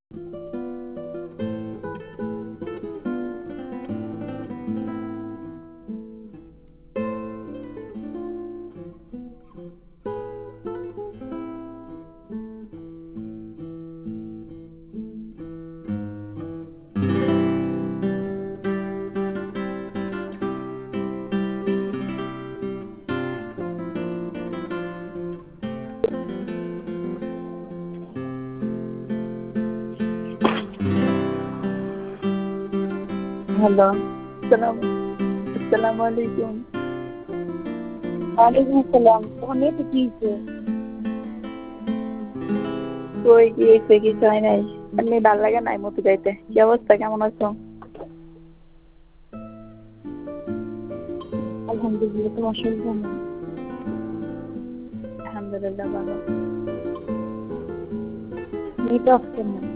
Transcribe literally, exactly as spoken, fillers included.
Hello, সালাম আসসালামু আলাইকুম। ওয়ালাইকুম আসসালাম। তোমার নেটে কি হইছে? কই কি হইছে? কিছু হয় নাই। এমনি ভাল লাগে নাই মতি যাইতে। কি অবস্থা, কেমন আছো? আলহামদুলিল্লাহ, তোমার শরীর কেমন? আলহামদুলিল্লাহ ভালো। নেট অফ কেন?